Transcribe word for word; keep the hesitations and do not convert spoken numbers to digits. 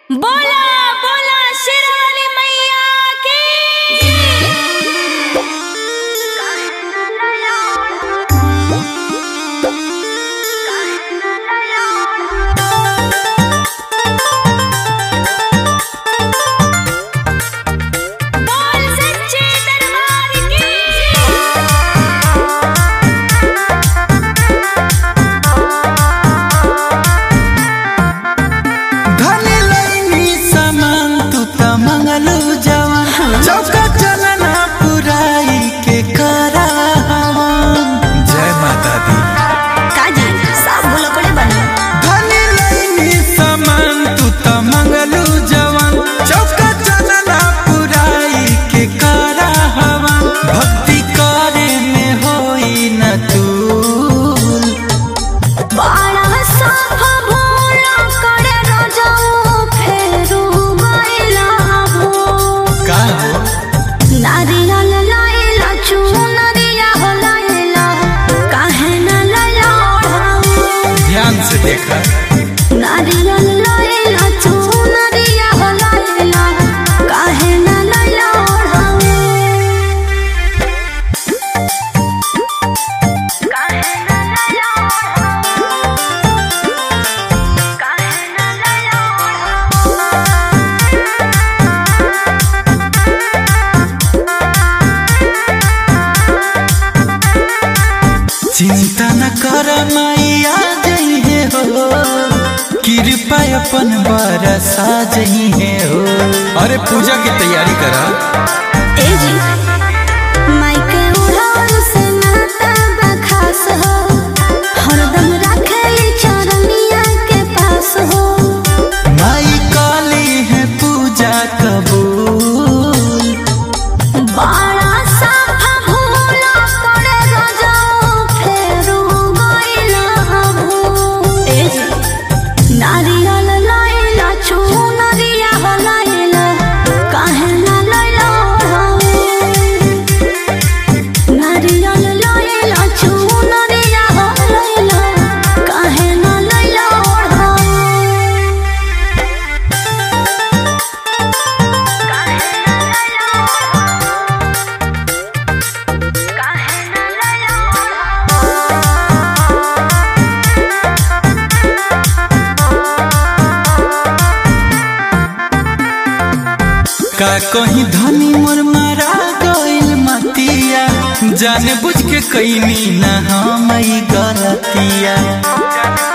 बोला बोला शेरावाली मैया की बोल सच्चे दरबार की चौका चलना पुराई के करा जय माता दी काजी सब भुलकड़े बना धनी लईनी सामान तू त मंगलू जवान चौका चलना पुराई के करा हवन भक्ति करे में होई न तूल बड़ा साफा भोला करे रजाऊ फेरू गइला भो का नारियल लाइला चुनरिया हो लाइला काहे न लाइला ओढ़ाऊ ध्यान से देखा नारियल लाइला चुनरिया हो लाइला काहे न लाइला ओढ़ाऊ काहे न लाइला ओढ़ाऊ काहे न लाइला चिंता न कर मैया जइहे हो कृपा अपन बरसा जइहे हो अरे पूजा की तैयारी करा ए जी माइके उड़ान से नाता बखास हो हरदम रखे चरनिया के पास हो माई काली है पूजा कबूल बड़ा साफा भोला करे रजाऊ फेरू गइला भो ए जी नारियल लाइला चुनरिया हो लाइला काहे न लाइला ओढ़ाऊ नारियल लाइला चुनरिया हो लाइला काहे न लाइला ओढ़ाऊ काहे न लाइला ओढ़ाऊ काहे न लाइला का कहीं धनी मोर मारा गइल मतिया जाने बुझ के कईनी ना हम ई गलतिया